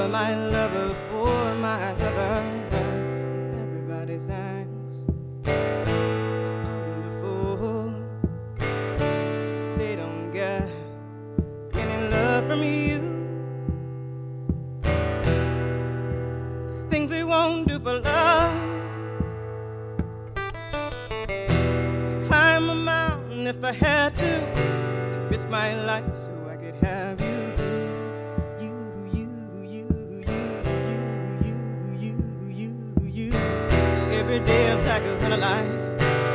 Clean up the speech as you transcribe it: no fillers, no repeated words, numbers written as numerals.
my lover, for my lover. Everybody thinks I'm the fool. They don't get any love from you. Things we won't do for love. Climb a mountain if I had to, and risk my life so I could have you. Every day I'm psychoanalyzed.